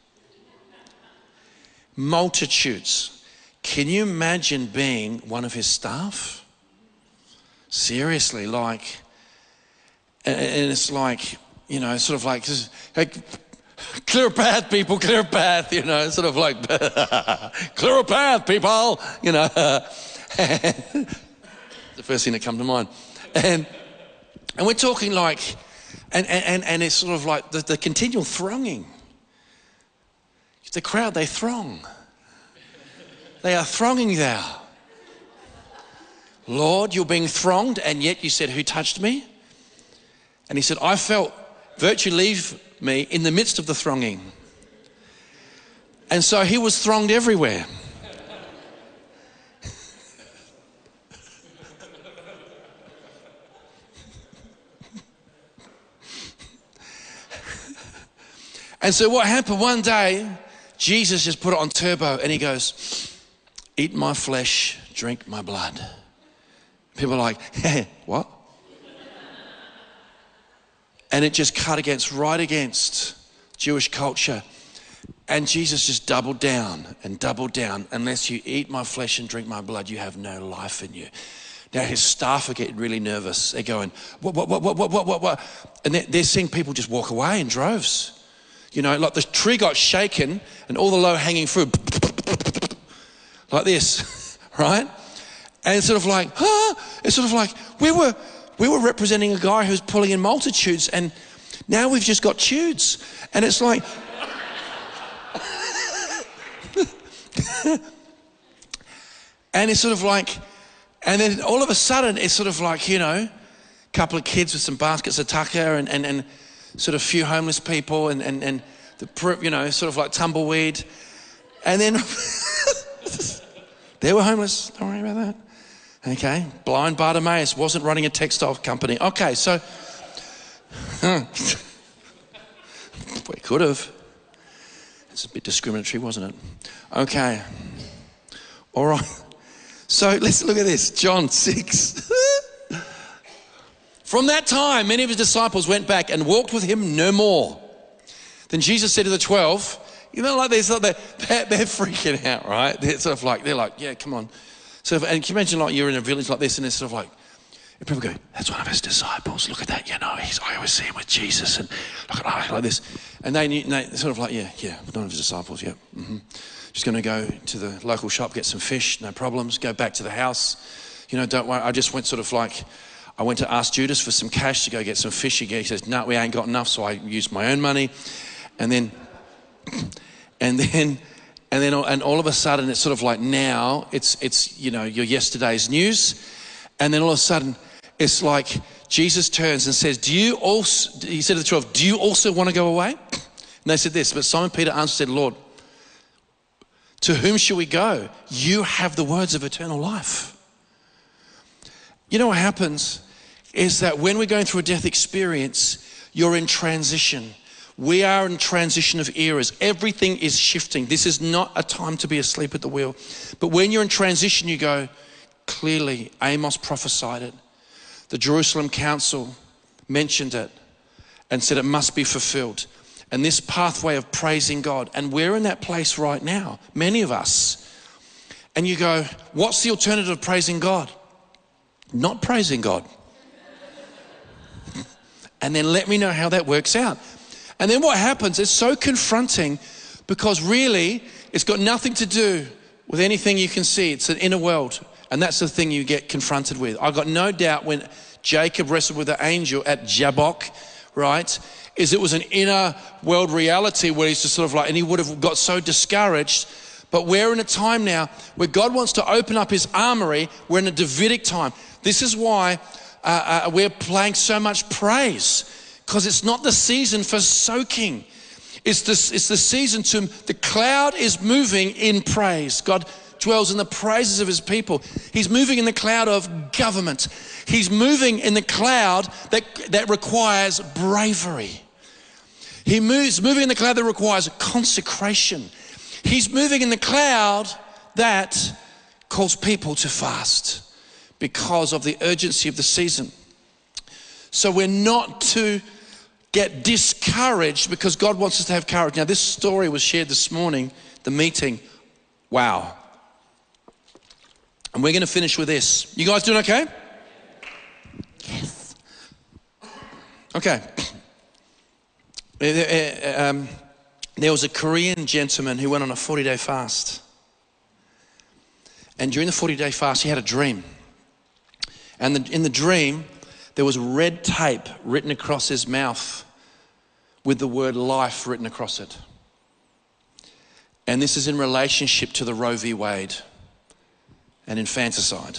Multitudes. Can you imagine being one of his staff? Seriously, like, and it's like, you know, sort of like, like clear a path, people, clear a path, you know, sort of like, clear a path, people, you know. The first thing that comes to mind. And and we're talking like, and, and, and it's sort of like the, the continual thronging. The crowd, they throng. They are thronging there. Lord, you're being thronged, and yet you said, who touched me? And he said, I felt virtue leave me in the midst of the thronging. And so he was thronged everywhere. And so what happened one day, Jesus just put it on turbo and he goes, eat my flesh, drink my blood. People are like, hey, what? And it just cut against, right against Jewish culture. And Jesus just doubled down and doubled down. Unless you eat my flesh and drink my blood, you have no life in you. Now his staff are getting really nervous. They're going, what, what, what, what, what, what, what, what? And they're, they're seeing people just walk away in droves. You know, like the tree got shaken and all the low-hanging fruit, like this, right? And it's sort of like, huh? It's sort of like, we were we were representing a guy who's pulling in multitudes, and now we've just got tudes. And it's like, and it's sort of like, and then all of a sudden, it's sort of like, you know, a couple of kids with some baskets of tucker and, and, and sort of a few homeless people and, and, and the, you know, sort of like tumbleweed. And then they were homeless. Don't worry about that. Okay. Blind Bartimaeus wasn't running a textile company. Okay. So huh. We could have. It's a bit discriminatory, wasn't it? Okay. All right. So let's look at this. John six. From that time, many of his disciples went back and walked with him no more. Then Jesus said to the twelve, you know, like they're, they're, they're freaking out, right? They're sort of like, they're like, yeah, come on. So, and can you imagine like you're in a village like this and it's sort of like, people go, that's one of his disciples. Look at that, you know, he's, I always see him with Jesus and look at oh, like this. And they, and they sort of like, yeah, yeah, one of his disciples, yeah. Mm-hmm. Just going to go to the local shop, get some fish, no problems, go back to the house. You know, don't worry. I just went sort of like, I went to ask Judas for some cash to go get some fish. He says, no, we ain't got enough, so I used my own money. And then, and then, and then, and all of a sudden, it's sort of like now, it's, it's you know, your yesterday's news. And then all of a sudden, it's like Jesus turns and says, do you also, he said to the twelve, do you also want to go away? And they said this, but Simon Peter answered, said, Lord, to whom shall we go? You have the words of eternal life. You know what happens is that when we're going through a death experience, you're in transition. We are in transition of eras. Everything is shifting. This is not a time to be asleep at the wheel. But when you're in transition, you go, clearly, Amos prophesied it. The Jerusalem Council mentioned it and said it must be fulfilled. And this pathway of praising God, and we're in that place right now, many of us. And you go, what's the alternative of praising God? Not praising God. And then let me know how that works out. And then what happens is so confronting because really it's got nothing to do with anything you can see. It's an inner world. And that's the thing you get confronted with. I got no doubt when Jacob wrestled with the angel at Jabbok, right, is it was an inner world reality where he's just sort of like, and he would have got so discouraged. But we're in a time now where God wants to open up his armory. We're in a Davidic time. This is why uh, uh, we're playing so much praise, because it's not the season for soaking. It's the, it's the season to, the cloud is moving in praise. God dwells in the praises of his people. He's moving in the cloud of government. He's moving in the cloud that, that requires bravery. He moves moving in the cloud that requires consecration. He's moving in the cloud that calls people to fast because of the urgency of the season. So we're not to get discouraged because God wants us to have courage. Now, this story was shared this morning, the meeting. Wow. And we're going to finish with this. You guys doing okay? Yes. Okay. Um, there was a Korean gentleman who went on a forty-day fast. And during the forty-day fast, he had a dream. And the, in the dream, there was red tape written across his mouth with the word life written across it. And this is in relationship to the Roe v. Wade and infanticide.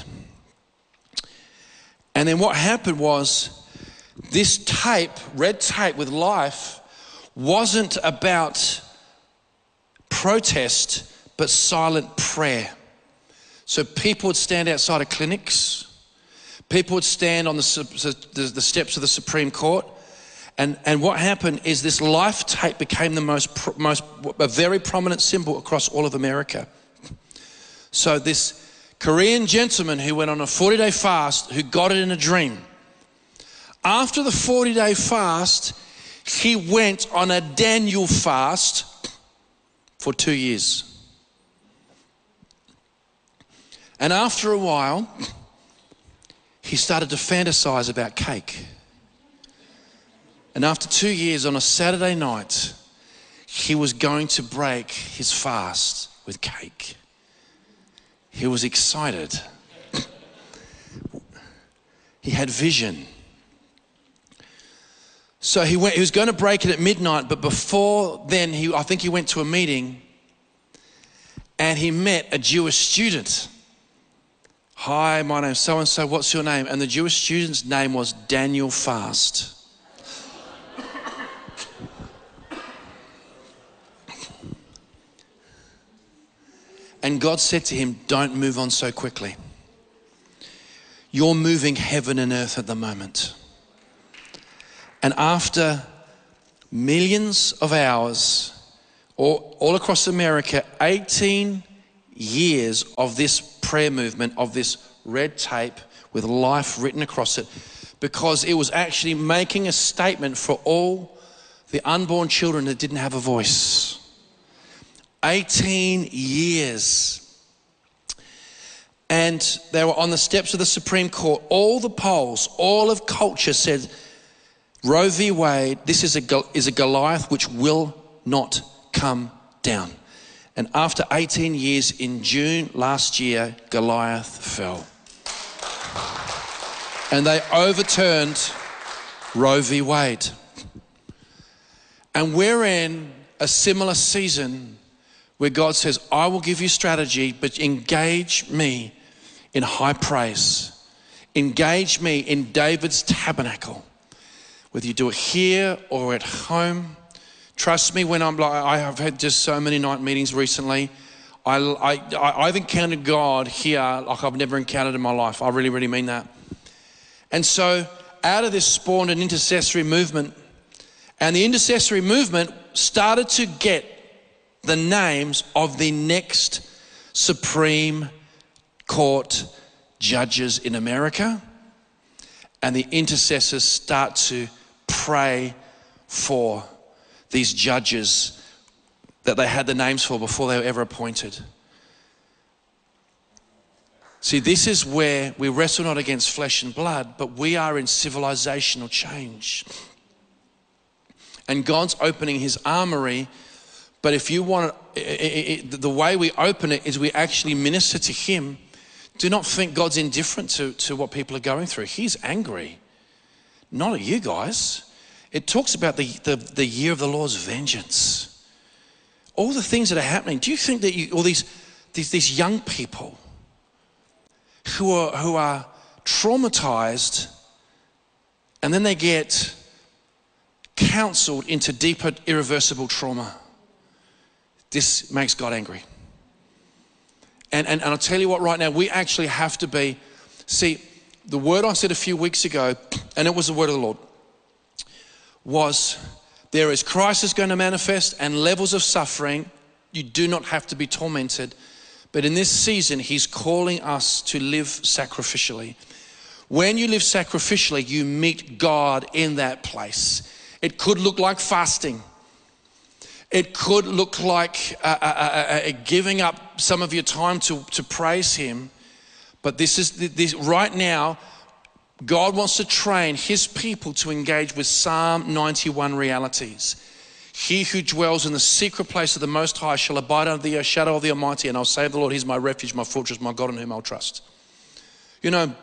And then what happened was this tape, red tape with life, wasn't about protest, but silent prayer. So people would stand outside of clinics. People would stand on the, the, the steps of the Supreme Court. And, and what happened is this life tape became the most, most, a very prominent symbol across all of America. So this Korean gentleman who went on a forty-day fast, who got it in a dream. After the forty-day fast, he went on a Daniel fast for two years. And after a while, he started to fantasize about cake. And after two years, on a Saturday night, he was going to break his fast with cake. He was excited. He had vision. So he went. He was going to break it at midnight, but before then, he I think he went to a meeting, and he met a Jewish student. Hi, my name's so and so. What's your name? And the Jewish student's name was Daniel Fast. And God said to him, "Don't move on so quickly. You're moving heaven and earth at the moment." And after millions of hours, all, all across America, eighteen years of this prayer movement, of this red tape with life written across it, because it was actually making a statement for all the unborn children that didn't have a voice. eighteen years. And they were on the steps of the Supreme Court. All the polls, all of culture said, Roe v. Wade, this is a, is a Goliath which will not come down. And after eighteen years, in June last year, Goliath fell. And they overturned Roe v. Wade. And we're in a similar season where God says, I will give you strategy, but engage me in high praise. Engage me in David's tabernacle. Whether you do it here or at home. Trust me, when I'm like, I have had just so many night meetings recently. I, I, I've encountered God here like I've never encountered in my life. I really, really mean that. And so out of this spawned an intercessory movement. And the intercessory movement started to get the names of the next Supreme Court judges in America. And the intercessors start to pray for these judges that they had the names for before they were ever appointed. See, this is where we wrestle not against flesh and blood, but we are in civilizational change. And God's opening his armory. But if you want it, it, it, the way we open it is we actually minister to him. Do not think God's indifferent to, to what people are going through. He's angry. Not at you guys. It talks about the, the, the year of the Lord's vengeance. All the things that are happening. Do you think that you, all these, these, these young people who are, who are traumatized, and then they get counseled into deeper, irreversible trauma. This makes God angry. And, and, and I'll tell you what, right now, we actually have to be, see, the word I said a few weeks ago, and it was the word of the Lord, was there is crisis going to manifest and levels of suffering. You do not have to be tormented. But in this season, he's calling us to live sacrificially. When you live sacrificially, you meet God in that place. It could look like fasting. It could look like uh, uh, uh, uh, giving up some of your time to, to praise him. But this is this, right now, God wants to train his people to engage with Psalm ninety-one realities. He who dwells in the secret place of the Most High shall abide under the shadow of the Almighty, and I'll say of the Lord, he's my refuge, my fortress, my God in whom I'll trust. You know,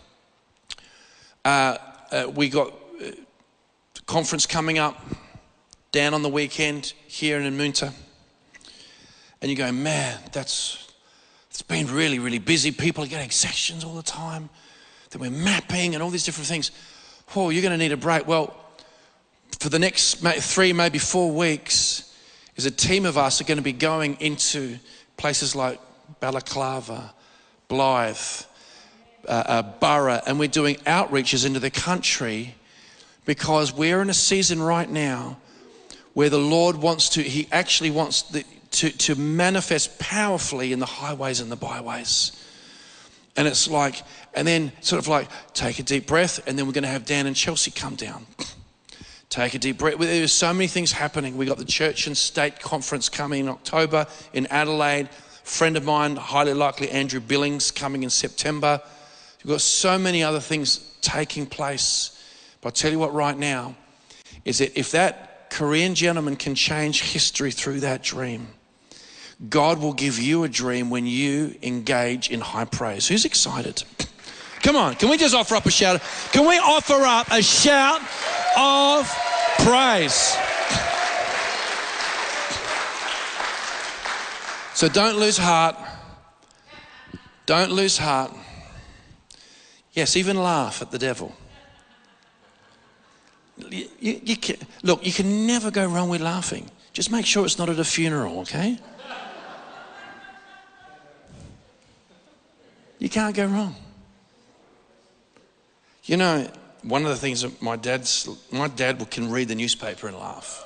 uh, uh, we got a conference coming up down on the weekend here in Munta, and you go, man, that's it's been really, really busy. People are getting sessions all the time. Then we're mapping and all these different things. Oh, you're going to need a break. Well, for the next three, maybe four weeks, is a team of us are going to be going into places like Balaclava, Blythe, uh, uh, Borough, and we're doing outreaches into the country because we're in a season right now where the Lord wants to, he actually wants the, to, to manifest powerfully in the highways and the byways. And it's like, and then sort of like, take a deep breath, and then we're going to have Dan and Chelsea come down. Take a deep breath. There's so many things happening. We got the church and state conference coming in October in Adelaide. Friend of mine, highly likely Andrew Billings, coming in September. We've got so many other things taking place. But I'll tell you what right now, is that if that Korean gentleman can change history through that dream, God will give you a dream when you engage in high praise. Who's excited? Come on, can we just offer up a shout? Can we offer up a shout of praise? So don't lose heart. Don't lose heart. Yes, even laugh at the devil. You, you, you can, look, you can never go wrong with laughing. Just make sure it's not at a funeral, okay? You can't go wrong. You know, one of the things that my dad's, my dad can read the newspaper and laugh.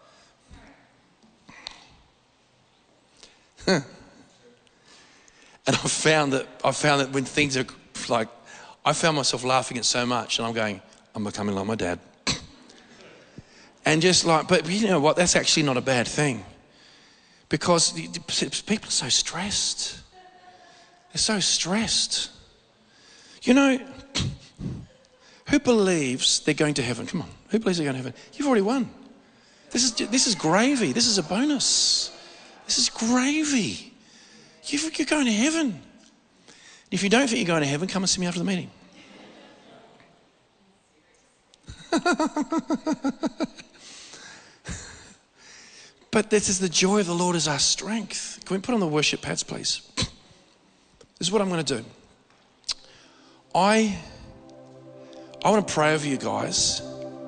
And I found that I found that when things are like, I found myself laughing at so much, and I'm going, I'm becoming like my dad. And just like, but you know what? That's actually not a bad thing, because people are so stressed. They're so stressed. You know, who believes they're going to heaven? Come on, who believes they're going to heaven? You've already won. This is this is gravy. This is a bonus. This is gravy. You've, you're going to heaven. If you don't think you're going to heaven, come and see me after the meeting. But this is the joy of the Lord is our strength. Can we put on the worship pads, please? This is what I'm going to do. I, I want to pray over you guys.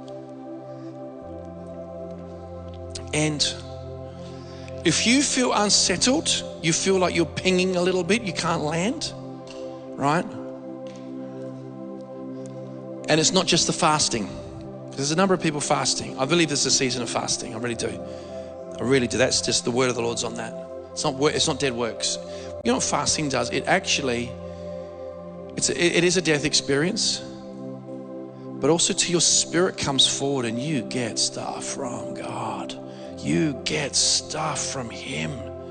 And if you feel unsettled, you feel like you're pinging a little bit, you can't land, right? And it's not just the fasting. There's a number of people fasting. I believe this is a season of fasting. I really do. I really do. That's just the word of the Lord's on that. It's not work, it's not dead works. You know what fasting does? It actually, it's a, it is a death experience, but also to your spirit comes forward and you get stuff from God. You get stuff from Him.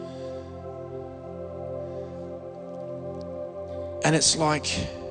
And it's like,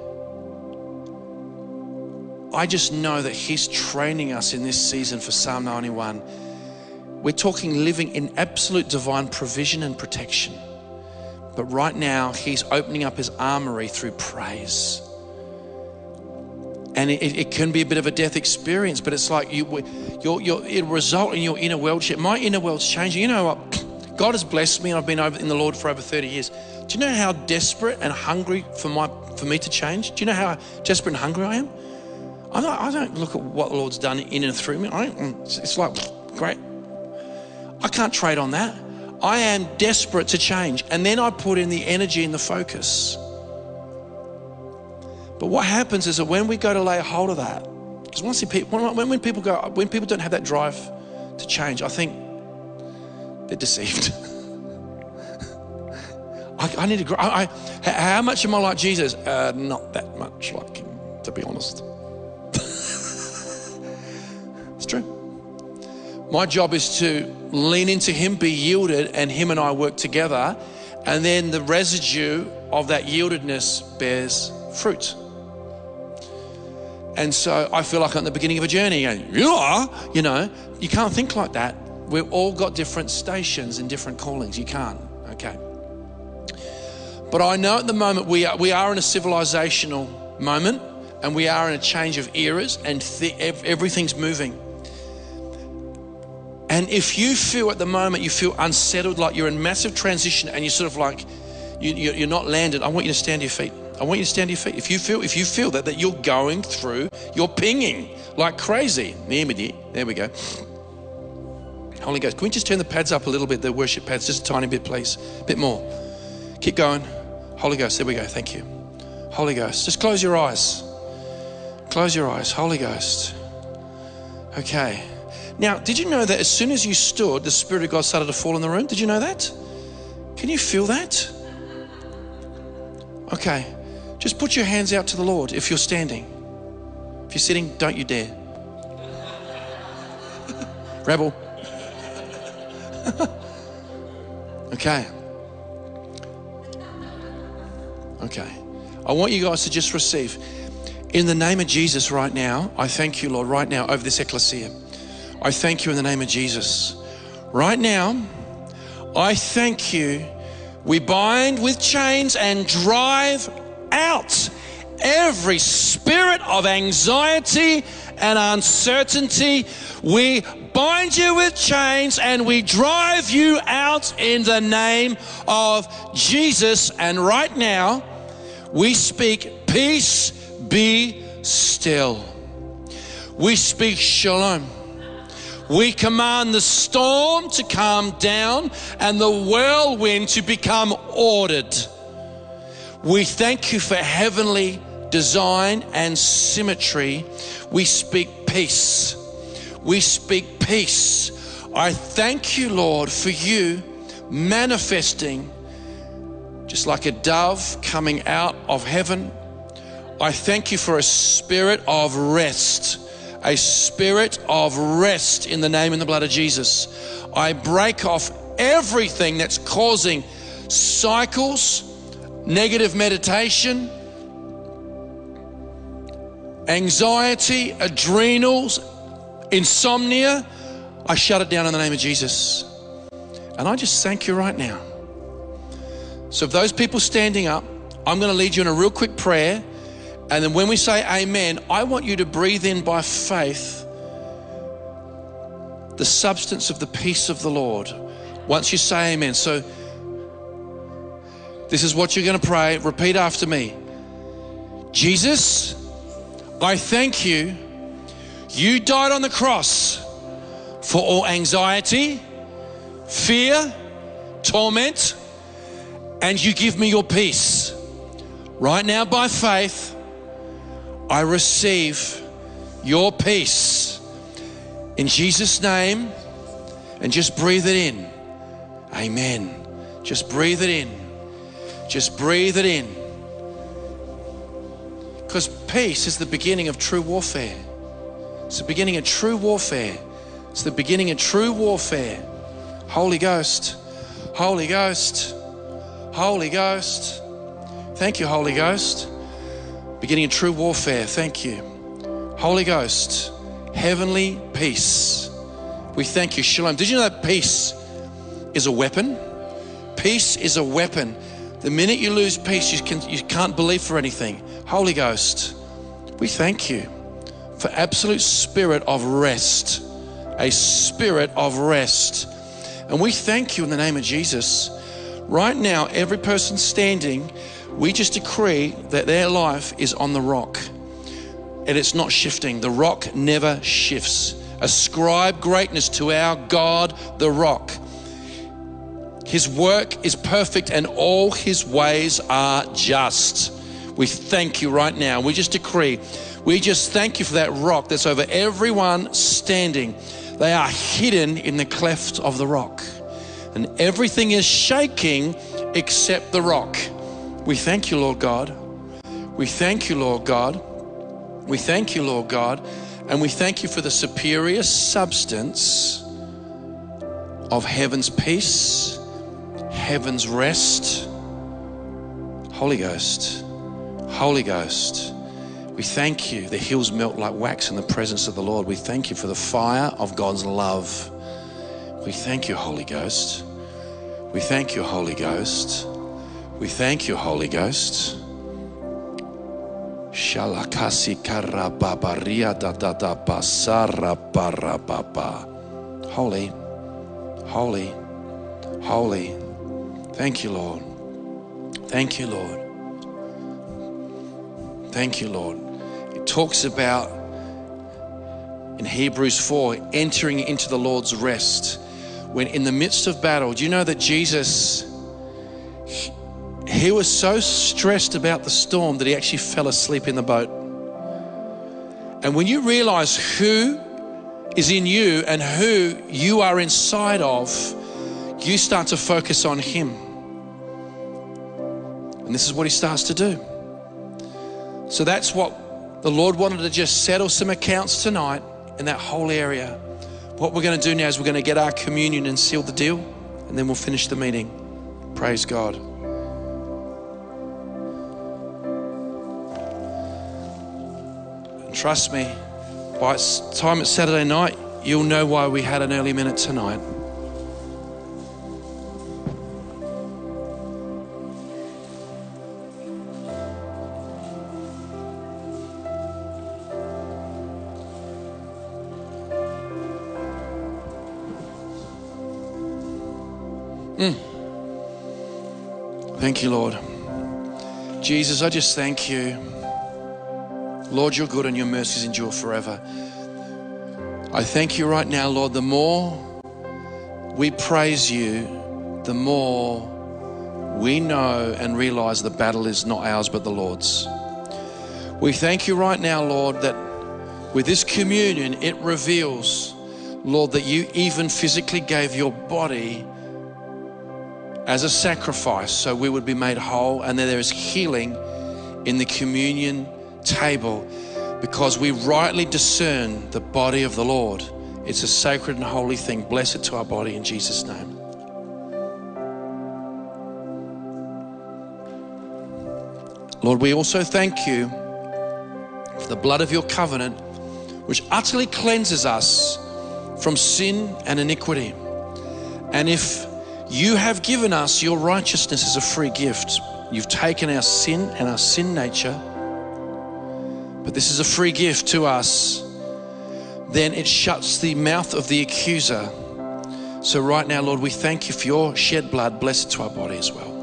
I just know that He's training us in this season for Psalm ninety-one. We're talking living in absolute divine provision and protection. But right now, He's opening up His armory through praise. And it, it can be a bit of a death experience, but it's like you, you're, you're, it'll result in your inner world. My inner world's changing. You know what? God has blessed me, and I've been over in the Lord for over thirty years. Do you know how desperate and hungry for my for me to change? Do you know how desperate and hungry I am? I don't, I don't look at what the Lord's done in and through me. I don't, it's like, great. I can't trade on that. I am desperate to change. And then I put in the energy and the focus. But what happens is that when we go to lay hold of that, because once people, when, when people go, when people don't have that drive to change, I think they're deceived. I, I need to grow. I, I, how much am I like Jesus? Uh, not that much like him, to be honest. It's true. My job is to lean into him, be yielded, and him and I work together. And then the residue of that yieldedness bears fruit. And so I feel like I'm at the beginning of a journey. Going, you are, you know, you can't think like that. We've all got different stations and different callings. You can't, okay. But I know at the moment we are, we are in a civilizational moment, and we are in a change of eras, and th- everything's moving. And if you feel at the moment, you feel unsettled, like you're in massive transition and you're sort of like, you, you're not landed, I want you to stand to your feet. I want you to stand to your feet. If you feel if you feel that, that you're going through, you're pinging like crazy. There we go. Holy Ghost, can we just turn the pads up a little bit, the worship pads, just a tiny bit, please? A bit more. Keep going. Holy Ghost, there we go. Thank you. Holy Ghost, just close your eyes. Close your eyes. Holy Ghost. Okay. Now, did you know that as soon as you stood, the Spirit of God started to fall in the room? Did you know that? Can you feel that? Okay. Just put your hands out to the Lord if you're standing. If you're sitting, don't you dare. Rebel. Okay. Okay. I want you guys to just receive. In the name of Jesus right now, I thank you, Lord, right now over this ecclesia. I thank you in the name of Jesus. Right now, I thank you. We bind with chains and drive out every spirit of anxiety and uncertainty. We bind you with chains and we drive you out in the name of Jesus. And right now, we speak, peace, be still. We speak shalom. We command the storm to calm down and the whirlwind to become ordered. We thank you for heavenly design and symmetry. We speak peace. We speak peace. I thank you, Lord, for you manifesting just like a dove coming out of heaven. I thank you for a spirit of rest. A spirit of rest in the name and the blood of Jesus. I break off everything that's causing cycles, negative meditation, anxiety, adrenals, insomnia. I shut it down in the name of Jesus. And I just thank you right now. So if those people standing up, I'm going to lead you in a real quick prayer. And then when we say amen, I want you to breathe in by faith the substance of the peace of the Lord. Once you say amen. So this is what you're going to pray. Repeat after me. Jesus, I thank you. You died on the cross for all anxiety, fear, torment, and you give me your peace. Right now by faith, I receive your peace in Jesus' name, and just breathe it in. Amen. Just breathe it in. Just breathe it in. Because peace is the beginning of true warfare. It's the beginning of true warfare. It's the beginning of true warfare. Holy Ghost, Holy Ghost, Holy Ghost. Thank you, Holy Ghost. Beginning of true warfare. Thank you. Holy Ghost, heavenly peace. We thank you. Shalom. Did you know that peace is a weapon? Peace is a weapon. The minute you lose peace, you, can, you can't believe for anything. Holy Ghost, we thank you for absolute spirit of rest. A spirit of rest. And we thank you in the name of Jesus. Right now, every person standing, we just decree that their life is on the rock. and it's not shifting. The rock never shifts. Ascribe greatness to our God, the rock. His work is perfect and all his ways are just. We thank you right now. We just decree, we just thank you for that rock that's over everyone standing. They are hidden in the cleft of the rock. And everything is shaking except the rock. We thank you, Lord God. We thank you, Lord God. We thank you, Lord God. And we thank you for the superior substance of heaven's peace, heaven's rest. Holy Ghost, Holy Ghost, we thank you. The hills melt like wax in the presence of the Lord. We thank you for the fire of God's love. We thank you, Holy Ghost. We thank you, Holy Ghost. We thank you, Holy Ghost. Shalakasi karababaria da da da basara barababa. Holy, holy, holy. Thank you, Lord. Thank you, Lord. Thank you, Lord. It talks about in Hebrews four, entering into the Lord's rest. When in the midst of battle, do you know that Jesus, he, he was so stressed about the storm that he actually fell asleep in the boat. And when you realize who is in you and who you are inside of, you start to focus on him. And this is what he starts to do. So that's what the Lord wanted to just settle some accounts tonight in that whole area. What we're going to do now is we're going to get our communion and seal the deal, and then we'll finish the meeting. Praise God. And trust me, by the time it's Saturday night, you'll know why we had an early minute tonight. Mm. Thank you, Lord. Jesus, I just thank you. Lord, you're good and your mercies endure forever. I thank you right now, Lord, the more we praise you, the more we know and realize the battle is not ours but the Lord's. We thank you right now, Lord, that with this communion, it reveals, Lord, that you even physically gave your body as a sacrifice so we would be made whole, and that there is healing in the communion table because we rightly discern the body of the Lord. It's a sacred and holy thing. Bless it to our body in Jesus' name. Lord, we also thank you for the blood of your covenant, which utterly cleanses us from sin and iniquity. And if you have given us your righteousness as a free gift, you've taken our sin and our sin nature, but this is a free gift to us, then it shuts the mouth of the accuser. So right now, Lord, we thank you for your shed blood. Bless it to our body as well.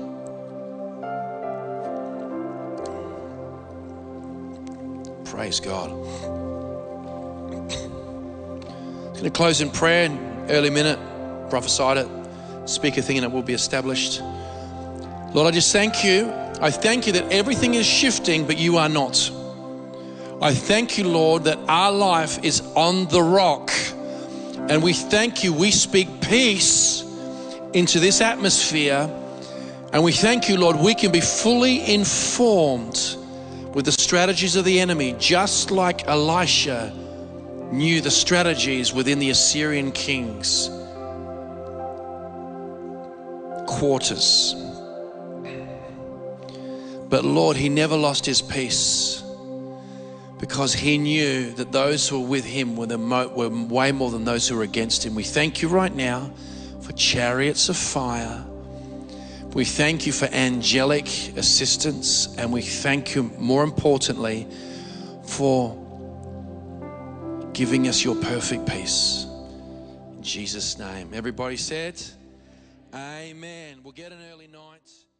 Praise God. I'm going to close in prayer, early minute, prophesied it. Speak a thing and it will be established. Lord, I just thank you. I thank you that everything is shifting, but you are not. I thank you, Lord, that our life is on the rock. And we thank you. We speak peace into this atmosphere. And we thank you, Lord, we can be fully informed with the strategies of the enemy, just like Elisha knew the strategies within the Assyrian kings' quarters. But Lord, he never lost his peace because he knew that those who were with him were, the mo- were way more than those who were against him. We thank you right now for chariots of fire. We thank you for angelic assistance, and we thank you more importantly for giving us your perfect peace. In Jesus' name. Everybody said, amen. We'll get an early night.